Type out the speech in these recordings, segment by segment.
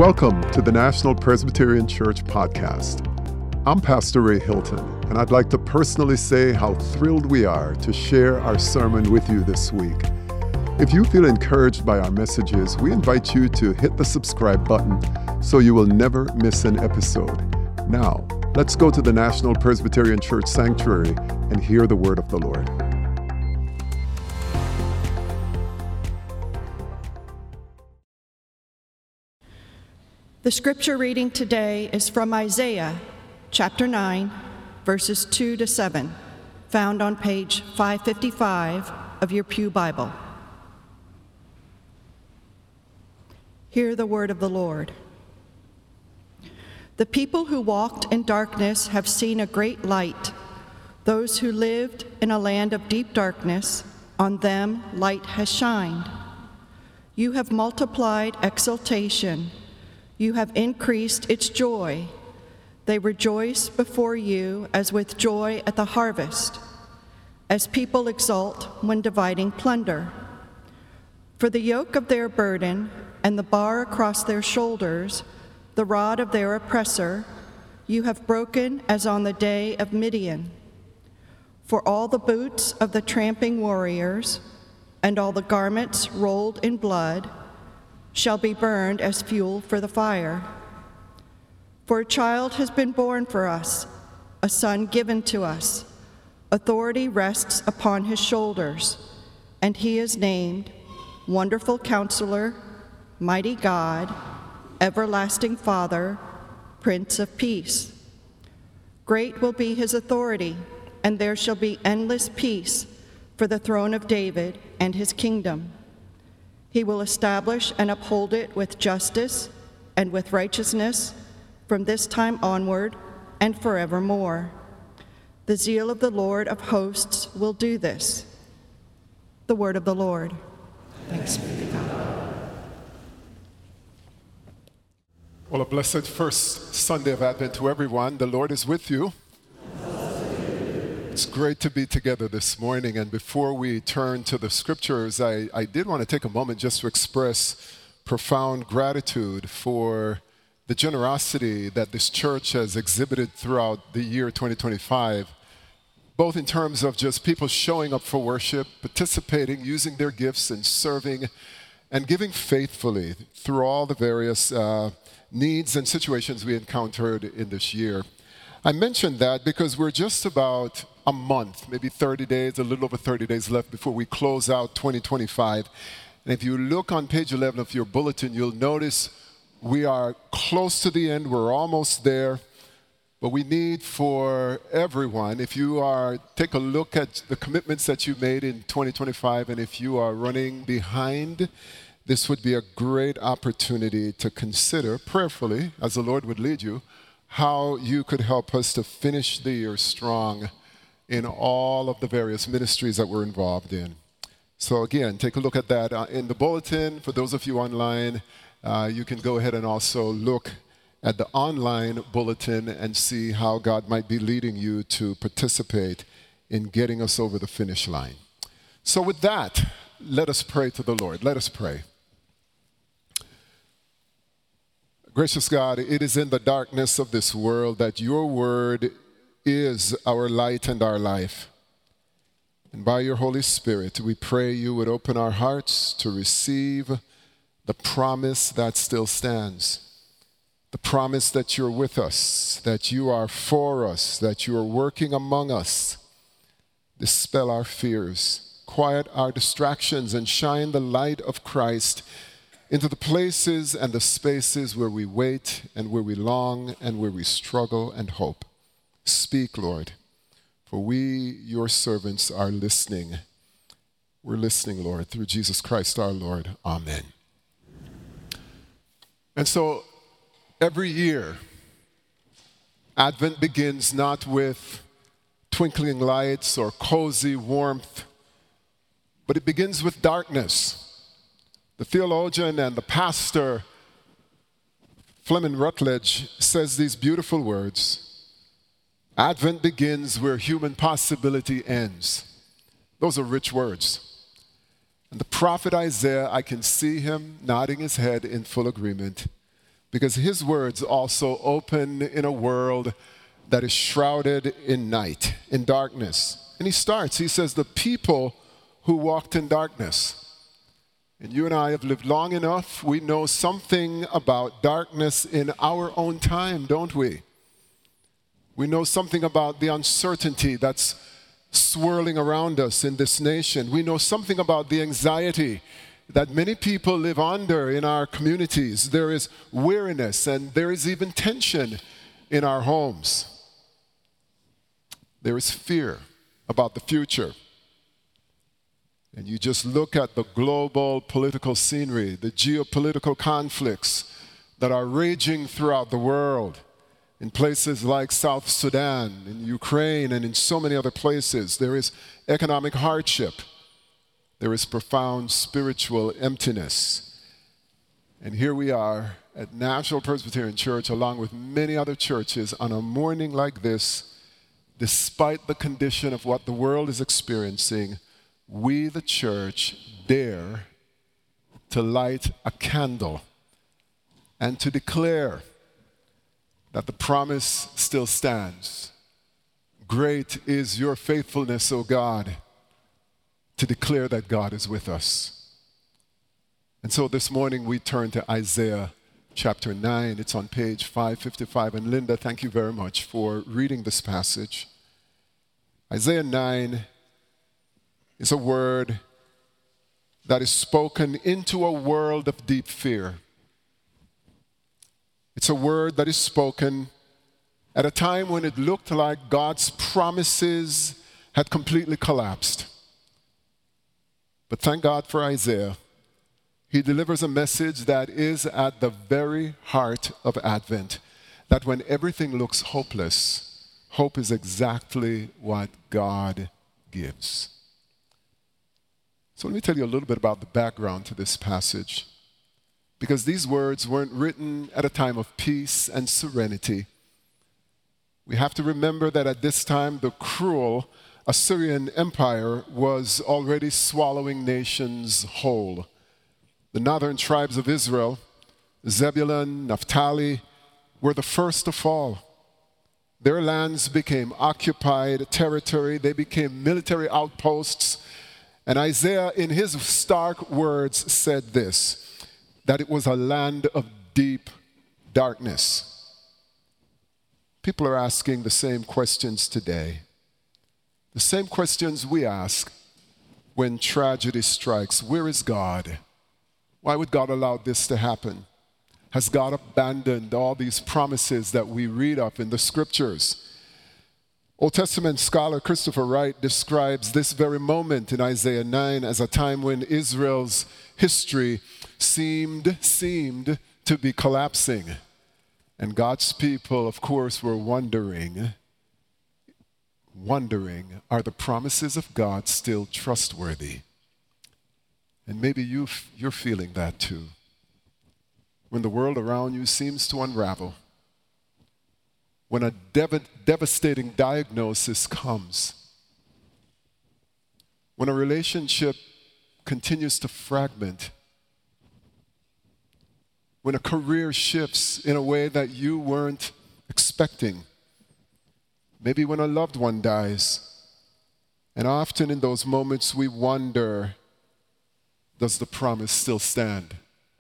Welcome to the National Presbyterian Church podcast. I'm Pastor Ray Hilton, and I'd like to personally say how thrilled we are to share our sermon with you this week. If you feel encouraged by our messages, we invite you to hit the subscribe button so you will never miss an episode. Now, let's go to the National Presbyterian Church Sanctuary and hear the word of the Lord. The scripture reading today is from Isaiah chapter 9, verses 2 to 7, found on page 555 of your Pew Bible. Hear the word of the Lord. The people who walked in darkness have seen a great light. Those who lived in a land of deep darkness, on them light has shined. You have multiplied exultation. You have increased its joy. They rejoice before you as with joy at the harvest, as people exult when dividing plunder. For the yoke of their burden and the bar across their shoulders, the rod of their oppressor, you have broken as on the day of Midian. For all the boots of the tramping warriors and all the garments rolled in blood shall be burned as fuel for the fire. For a child has been born for us, a son given to us. Authority rests upon his shoulders, and he is named Wonderful Counselor, Mighty God, Everlasting Father, Prince of Peace. Great will be his authority, and there shall be endless peace for the throne of David and his kingdom. He will establish and uphold it with justice and with righteousness from this time onward and forevermore. The zeal of the Lord of hosts will do this. The word of the Lord. Thanks be to God. Well, a blessed first Sunday of Advent to everyone. The Lord is with you. It's great to be together this morning, and before we turn to the scriptures, I did want to take a moment just to express profound gratitude for the generosity that this church has exhibited throughout the year 2025, both in terms of just people showing up for worship, participating, using their gifts and serving, and giving faithfully through all the various needs and situations we encountered in this year. I mentioned that because we're just about a month, maybe 30 days, a little over 30 days left before we close out 2025. And if you look on page 11 of your bulletin, you'll notice we are close to the end. We're almost there. But we need for everyone, if you are, take a look at the commitments that you made in 2025, and if you are running behind, this would be a great opportunity to consider prayerfully, as the Lord would lead you, how you could help us to finish the year strong in all of the various ministries that we're involved in. So again, take a look at that in the bulletin. For those of you online, you can go ahead and also look at the online bulletin and see how God might be leading you to participate in getting us over the finish line. So with that, let us pray to the Lord. Let us pray. Gracious God, it is in the darkness of this world that your word is our light and our life. And by your Holy Spirit, we pray you would open our hearts to receive the promise that still stands. The promise that you're with us, that you are for us, that you are working among us. Dispel our fears, quiet our distractions, and shine the light of Christ into the places and the spaces where we wait and where we long and where we struggle and hope. Speak, Lord, for we, your servants, are listening. We're listening, Lord, through Jesus Christ our Lord. Amen. And so every year, Advent begins not with twinkling lights or cozy warmth, but it begins with darkness. The theologian and the pastor, Fleming Rutledge, says these beautiful words: Advent begins where human possibility ends. Those are rich words. And the prophet Isaiah, I can see him nodding his head in full agreement. because his words also open in a world that is shrouded in night, in darkness. And he says, the people who walked in darkness. And you and I have lived long enough. We know something about darkness in our own time, don't we? We know something about the uncertainty that's swirling around us in this nation. We know something about the anxiety that many people live under in our communities. There is weariness and there is even tension in our homes. There is fear about the future. And you just look at the global political scenery, the geopolitical conflicts that are raging throughout the world in places like South Sudan, in Ukraine, and in so many other places. There is economic hardship. There is profound spiritual emptiness. And here we are at National Presbyterian Church, along with many other churches, on a morning like this, despite the condition of what the world is experiencing, we, the church, dare to light a candle and to declare that the promise still stands. Great is your faithfulness, O God, to declare that God is with us. And so this morning we turn to Isaiah chapter 9. It's on page 555. And Linda, thank you very much for reading this passage. Isaiah 9 is a word that is spoken into a world of deep fear. It's a word that is spoken at a time when it looked like God's promises had completely collapsed. But thank God for Isaiah. He delivers a message that is at the very heart of Advent, that when everything looks hopeless, hope is exactly what God gives. So let me tell you a little bit about the background to this passage, because these words weren't written at a time of peace and serenity. We have to remember that at this time, the cruel Assyrian Empire was already swallowing nations whole. The northern tribes of Israel, Zebulun, Naphtali, were the first to fall. Their lands became occupied territory. They became military outposts. And Isaiah, in his stark words, said this, that it was a land of deep darkness. People are asking the same questions today. The same questions we ask when tragedy strikes. Where is God? Why would God allow this to happen? Has God abandoned all these promises that we read of in the scriptures? Old Testament scholar Christopher Wright describes this very moment in Isaiah 9 as a time when Israel's history seemed to be collapsing. And God's people, of course, were wondering, are the promises of God still trustworthy? And maybe you're feeling that too. When the world around you seems to unravel, when a devastating diagnosis comes, when a relationship continues to fragment, when a career shifts in a way that you weren't expecting, maybe when a loved one dies, and often in those moments we wonder, does the promise still stand?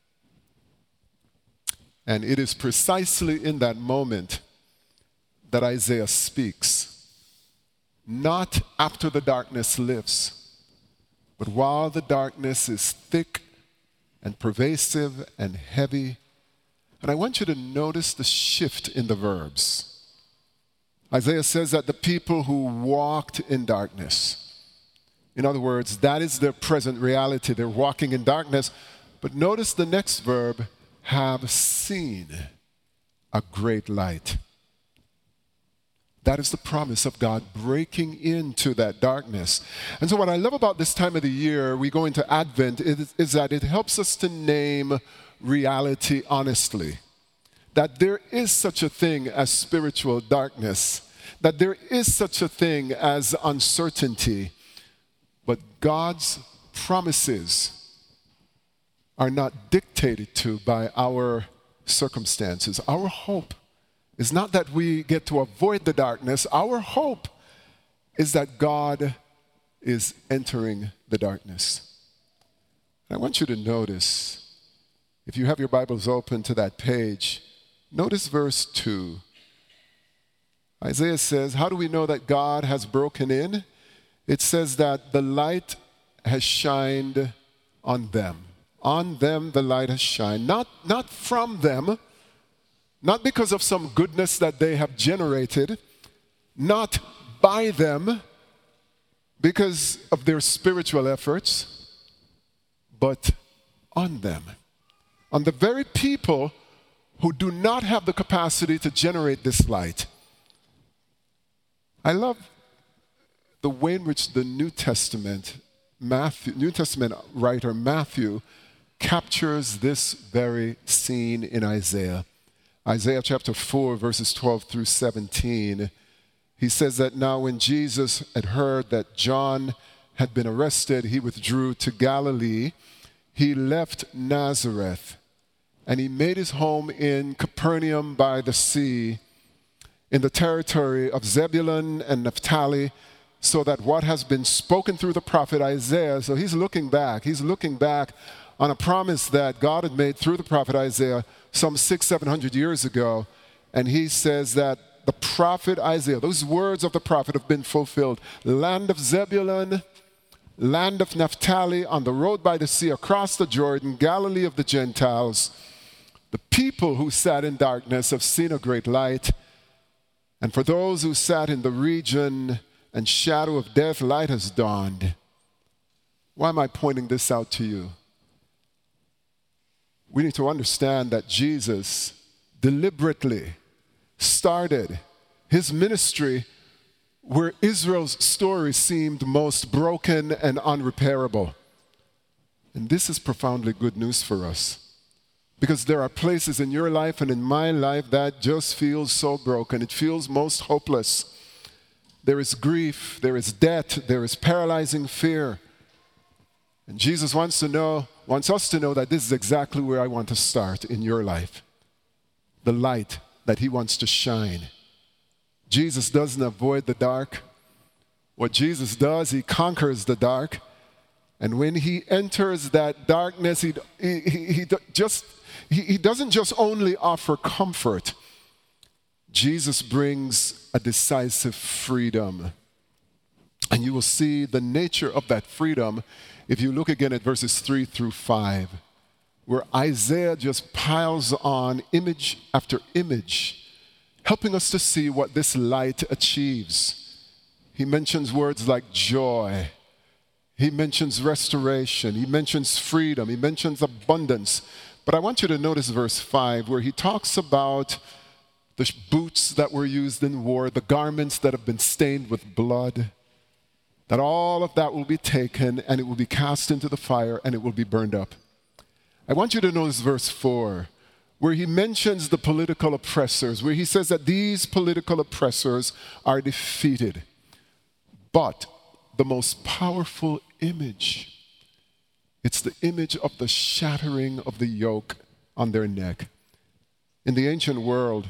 And it is precisely in that moment that Isaiah speaks, not after the darkness lifts, but while the darkness is thick and pervasive and heavy. And I want you to notice the shift in the verbs. Isaiah says that the people who walked in darkness, in other words, that is their present reality. They're walking in darkness. But notice the next verb, have seen a great light. That is the promise of God breaking into that darkness. And so what I love about this time of the year, we go into Advent, is that it helps us to name reality honestly. That there is such a thing as spiritual darkness. That there is such a thing as uncertainty. But God's promises are not dictated to by our circumstances. Our hope is not that we get to avoid the darkness. Our hope is that God is entering the darkness. I want you to notice, if you have your Bibles open to that page, notice verse 2. Isaiah says, how do we know that God has broken in? It says that the light has shined on them. On them the light has shined. Not from them, not because of some goodness that they have generated, not by them because of their spiritual efforts, but on them. On the very people who do not have the capacity to generate this light. I love the way in which the New Testament writer Matthew captures this very scene in Isaiah. Isaiah chapter 4, verses 12 through 17. He says that now when Jesus had heard that John had been arrested, he withdrew to Galilee. He left Nazareth and he made his home in Capernaum by the sea, in the territory of Zebulun and Naphtali, so that what has been spoken through the prophet Isaiah, so he's looking back on a promise that God had made through the prophet Isaiah some 600-700 years ago. And he says that the prophet Isaiah, those words of the prophet have been fulfilled. Land of Zebulun, land of Naphtali, on the road by the sea, across the Jordan, Galilee of the Gentiles. The people who sat in darkness have seen a great light. And for those who sat in the region and shadow of death, light has dawned. Why am I pointing this out to you? We need to understand that Jesus deliberately started his ministry where Israel's story seemed most broken and unrepairable. And this is profoundly good news for us. Because there are places in your life and in my life that just feels so broken. It feels most hopeless. There is grief, there is debt, there is paralyzing fear. And Jesus wants us to know that this is exactly where I want to start in your life. The light that he wants to shine. Jesus doesn't avoid the dark. What Jesus does, he conquers the dark. And when he enters that darkness, he doesn't just only offer comfort. Jesus brings a decisive freedom. And you will see the nature of that freedom if you look again at verses 3 through 5, where Isaiah just piles on image after image, helping us to see what this light achieves. He mentions words like joy. He mentions restoration. He mentions freedom. He mentions abundance. But I want you to notice verse 5, where he talks about the boots that were used in war, the garments that have been stained with blood, that all of that will be taken and it will be cast into the fire and it will be burned up. I want you to notice verse 4, where he mentions the political oppressors, where he says that these political oppressors are defeated. But the most powerful image, it's the image of the shattering of the yoke on their neck. In the ancient world,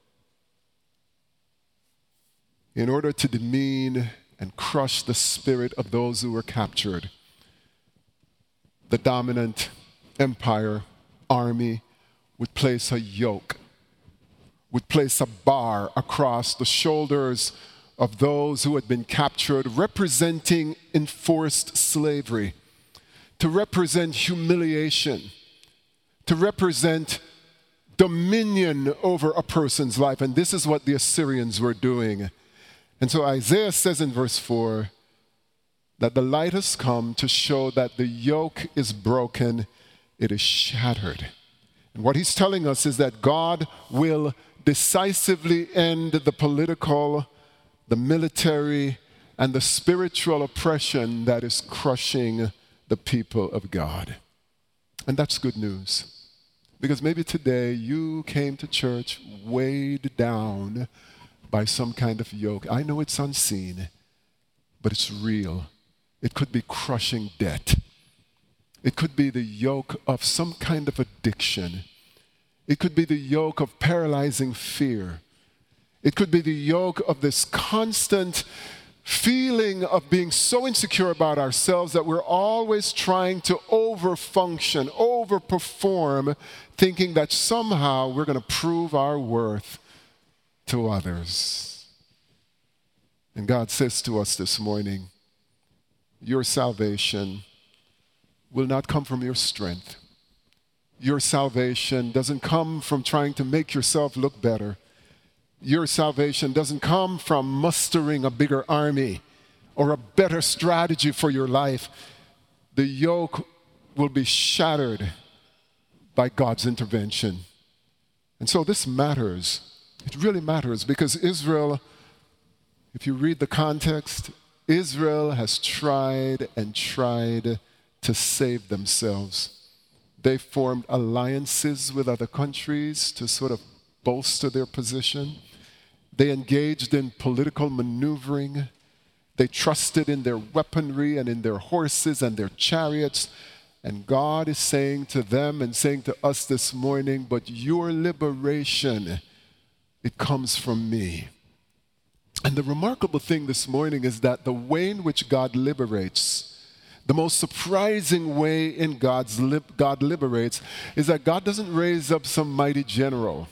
in order to demean and crush the spirit of those who were captured, the dominant empire, army, would place a yoke, would place a bar across the shoulders of those who had been captured, representing enforced slavery, to represent humiliation, to represent dominion over a person's life. And this is what the Assyrians were doing. And so Isaiah says in verse 4 that the light has come to show that the yoke is broken, it is shattered. And what he's telling us is that God will decisively end the political, the military, and the spiritual oppression that is crushing the people of God. And that's good news. Because maybe today you came to church weighed down by some kind of yoke. I know it's unseen, but it's real. It could be crushing debt. It could be the yoke of some kind of addiction. It could be the yoke of paralyzing fear. It could be the yoke of this constant feeling of being so insecure about ourselves that we're always trying to overfunction, overperform, thinking that somehow we're going to prove our worth to others. And God says to us this morning, your salvation will not come from your strength. Your salvation doesn't come from trying to make yourself look better. Your salvation doesn't come from mustering a bigger army or a better strategy for your life. The yoke will be shattered by God's intervention. And so this matters. It really matters because Israel, if you read the context, Israel has tried and tried to save themselves. They formed alliances with other countries to sort of bolster their position. They engaged in political maneuvering. They trusted in their weaponry and in their horses and their chariots. And God is saying to them and saying to us this morning, but your liberation, it comes from me. And the remarkable thing this morning is that the way in which God liberates, the most surprising way in God liberates, is that God doesn't raise up some mighty general.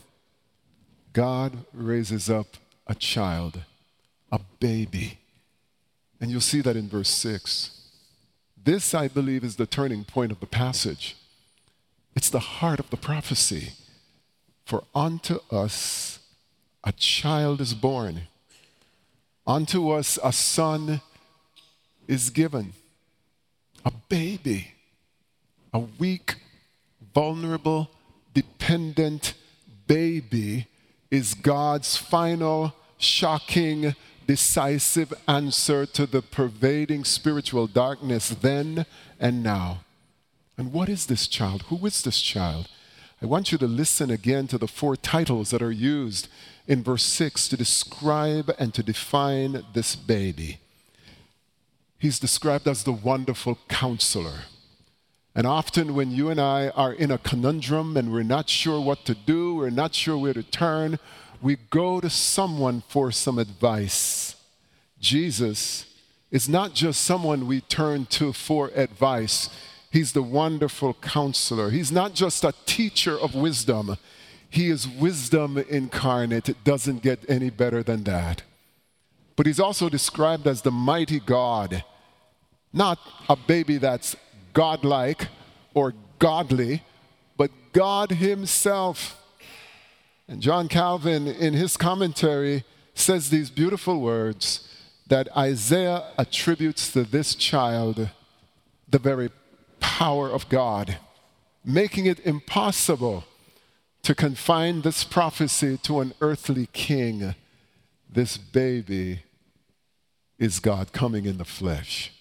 God raises up a child, a baby. And you'll see that in verse 6. This, I believe, is the turning point of the passage. It's the heart of the prophecy. For unto us a child is born. Unto us a son is given. A baby. A weak, vulnerable, dependent baby is God's final, shocking, decisive answer to the pervading spiritual darkness then and now. And what is this child? Who is this child? I want you to listen again to the 4 titles that are used in verse 6 to describe and to define this baby. He's described as the wonderful counselor. And often when you and I are in a conundrum and we're not sure what to do, we're not sure where to turn, we go to someone for some advice. Jesus is not just someone we turn to for advice. He's the wonderful counselor. He's not just a teacher of wisdom. He is wisdom incarnate. It doesn't get any better than that. But he's also described as the mighty God, not a baby that's godlike or godly, but God himself. And John Calvin, in his commentary, says these beautiful words that Isaiah attributes to this child the very power of God, making it impossible to confine this prophecy to an earthly king. This baby is God coming in the flesh.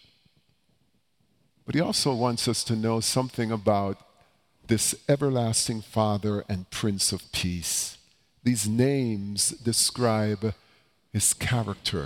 But he also wants us to know something about this everlasting Father and Prince of Peace. These names describe his character,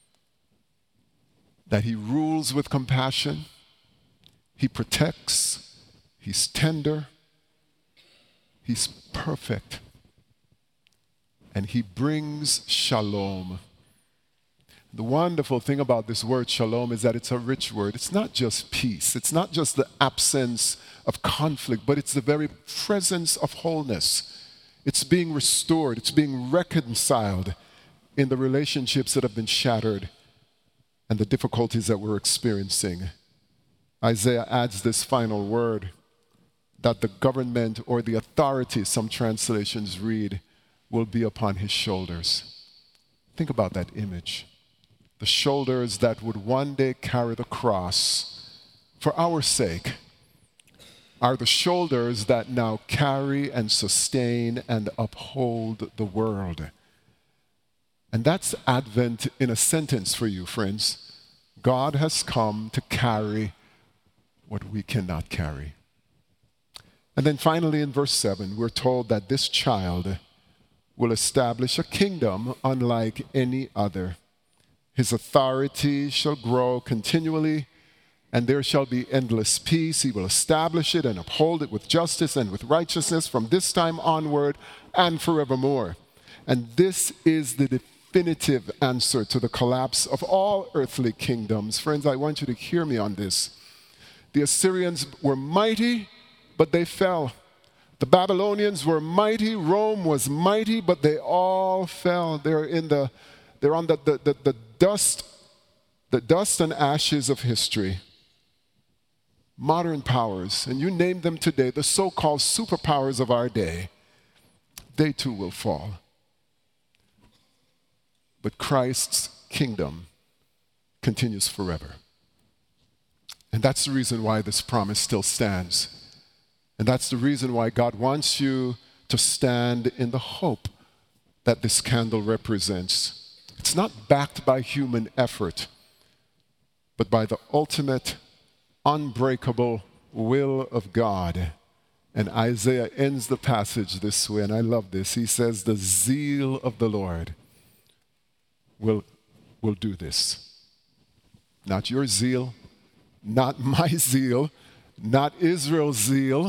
that he rules with compassion, he protects, he's tender, he's perfect, and he brings shalom. The wonderful thing about this word shalom is that it's a rich word. It's not just peace. It's not just the absence of conflict, but it's the very presence of wholeness. It's being restored. It's being reconciled in the relationships that have been shattered and the difficulties that we're experiencing. Isaiah adds this final word, that the government or the authority, some translations read, will be upon his shoulders. Think about that image. The shoulders that would one day carry the cross for our sake are the shoulders that now carry and sustain and uphold the world. And that's Advent in a sentence for you, friends. God has come to carry what we cannot carry. And then finally in verse 7, we're told that this child will establish a kingdom unlike any other. His authority shall grow continually, and there shall be endless peace. He will establish it and uphold it with justice and with righteousness from this time onward and forevermore. And this is the definitive answer to the collapse of all earthly kingdoms. Friends, I want you to hear me on this. The Assyrians were mighty, but they fell. The Babylonians were mighty. Rome was mighty, but they all fell. They're on the dust and ashes of history. Modern powers, and you name them today, the so-called superpowers of our day, they too will fall. But Christ's kingdom continues forever. And that's the reason why this promise still stands. And that's the reason why God wants you to stand in the hope that this candle represents. It's not backed by human effort, but by the ultimate, unbreakable will of God. And Isaiah ends the passage this way, and I love this. He says, the zeal of the Lord will do this. Not your zeal, not my zeal, not Israel's zeal,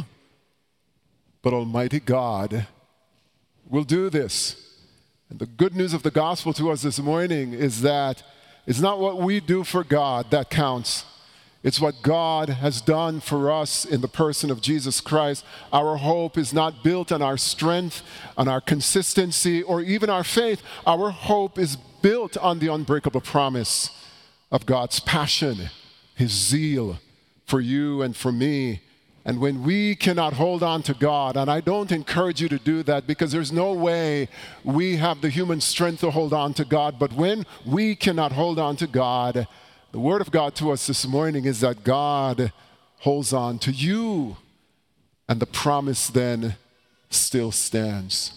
but Almighty God will do this. And the good news of the gospel to us this morning is that it's not what we do for God that counts. It's what God has done for us in the person of Jesus Christ. Our hope is not built on our strength, on our consistency, or even our faith. Our hope is built on the unbreakable promise of God's passion, His zeal for you and for me. And when we cannot hold on to God, and I don't encourage you to do that because there's no way we have the human strength to hold on to God, but when we cannot hold on to God, the word of God to us this morning is that God holds on to you, and the promise then still stands.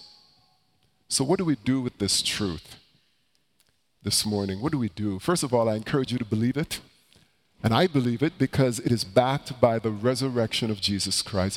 So what do we do with this truth this morning? What do we do? First of all, I encourage you to believe it. And I believe it because it is backed by the resurrection of Jesus Christ.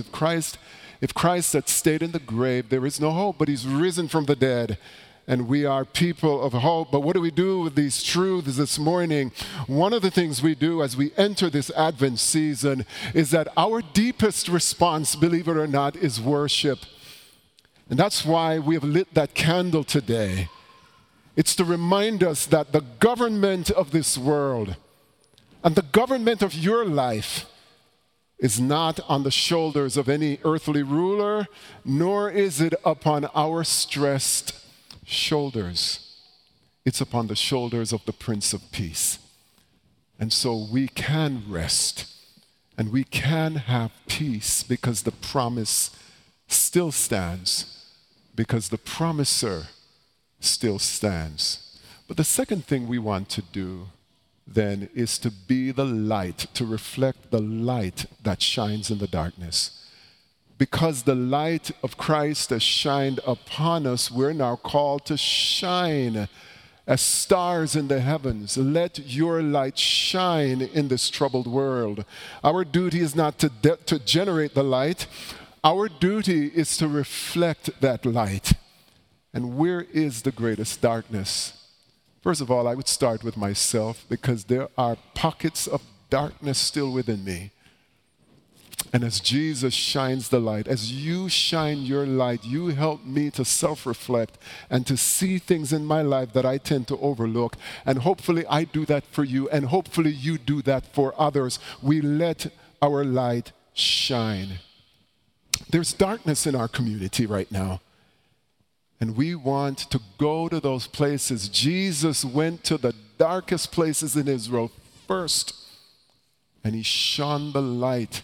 If Christ had stayed in the grave, there is no hope, but He's risen from the dead. And we are people of hope. But what do we do with these truths this morning? One of the things we do as we enter this Advent season is that our deepest response, believe it or not, is worship. And that's why we have lit that candle today. It's to remind us that the government of this world and the government of your life is not on the shoulders of any earthly ruler, nor is it upon our stressed shoulders. It's upon the shoulders of the Prince of Peace. And so we can rest and we can have peace because the promise still stands, because the promiser still stands. But the second thing we want to do then is to be the light, to reflect the light that shines in the darkness. Because the light of Christ has shined upon us, we're now called to shine as stars in the heavens. Let your light shine in this troubled world. Our duty is not to generate the light. Our duty is to reflect that light. And where is the greatest darkness? First of all, I would start with myself because there are pockets of darkness still within me. And as Jesus shines the light, as you shine your light, you help me to self-reflect and to see things in my life that I tend to overlook. And hopefully I do that for you, and hopefully you do that for others. We let our light shine. There's darkness in our community right now. And we want to go to those places. Jesus went to the darkest places in Israel first, and He shone the light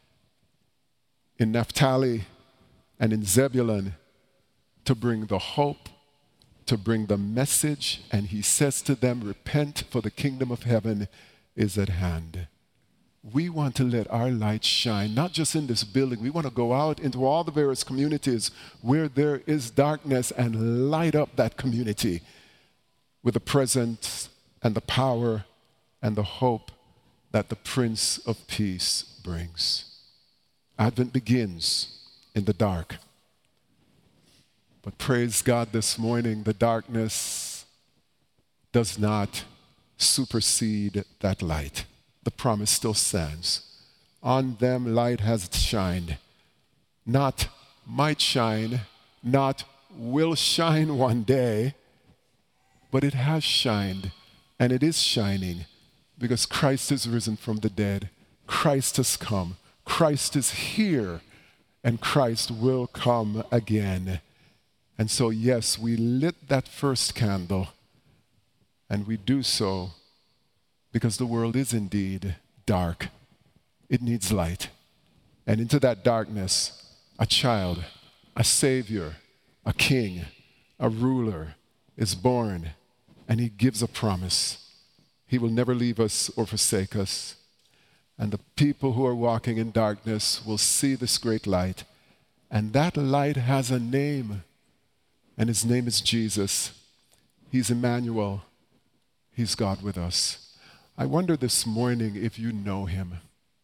in Naphtali and in Zebulun to bring the hope, to bring the message. And He says to them, repent, for the kingdom of heaven is at hand. We want to let our light shine, not just in this building. We want to go out into all the various communities where there is darkness and light up that community with the presence and the power and the hope that the Prince of Peace brings. Advent begins in the dark. But praise God this morning, the darkness does not supersede that light. the promise still stands. On them light has shined. Not might shine, not will shine one day, but it has shined, and it is shining because Christ is risen from the dead. Christ has come. Christ is here, and Christ will come again. And so, yes, we lit that first candle, and we do so because the world is indeed dark. It needs light. And into that darkness, a child, a savior, a king, a ruler is born, and he gives a promise. He will never leave us or forsake us. And the people who are walking in darkness will see this great light. And that light has a name, and his name is Jesus. He's Emmanuel. He's God with us. I wonder this morning if you know him.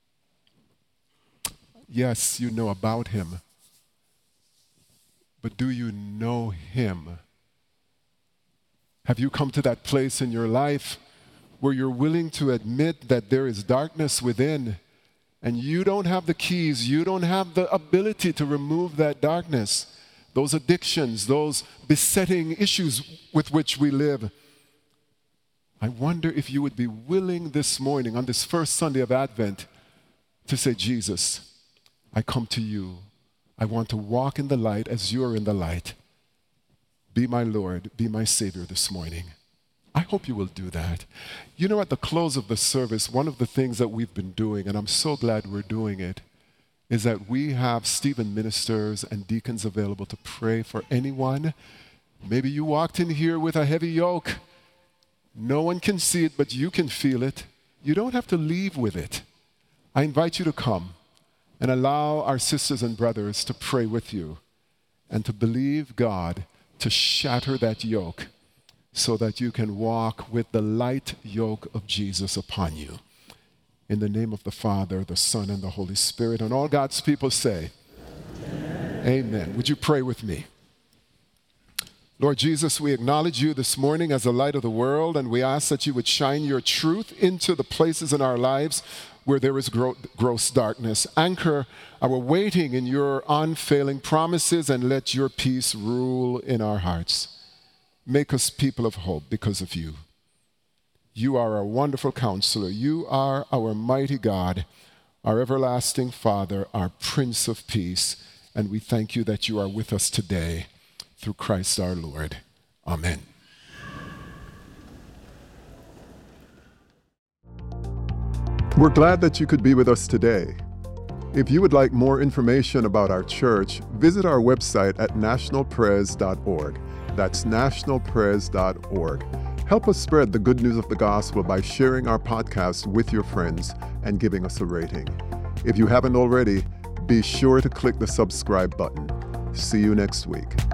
Yes, you know about him. But do you know him? Have you come to that place in your life where you're willing to admit that there is darkness within, and you don't have the keys, you don't have the ability to remove that darkness, those addictions, those besetting issues with which we live? I wonder if you would be willing this morning, on this first Sunday of Advent, to say, Jesus, I come to you. I want to walk in the light as you are in the light. Be my Lord, be my Savior this morning. I hope you will do that. You know, at the close of the service, one of the things that we've been doing, and I'm so glad we're doing it, is that we have Stephen ministers and deacons available to pray for anyone. Maybe you walked in here with a heavy yoke. No one can see it, but you can feel it. You don't have to leave with it. I invite you to come and allow our sisters and brothers to pray with you and to believe God to shatter that yoke so that you can walk with the light yoke of Jesus upon you. In the name of the Father, the Son, and the Holy Spirit, and all God's people say, Amen. Amen. Would you pray with me? Lord Jesus, we acknowledge you this morning as the light of the world, and we ask that you would shine your truth into the places in our lives where there is gross darkness. Anchor our waiting in your unfailing promises, and let your peace rule in our hearts. Make us people of hope because of you. You are our wonderful counselor. You are our mighty God, our everlasting Father, our Prince of Peace. And we thank you that you are with us today through Christ our Lord. Amen. We're glad that you could be with us today. If you would like more information about our church, visit our website at nationalpres.org. That's nationalpres.org. Help us spread the good news of the gospel by sharing our podcast with your friends and giving us a rating. If you haven't already, be sure to click the subscribe button. See you next week.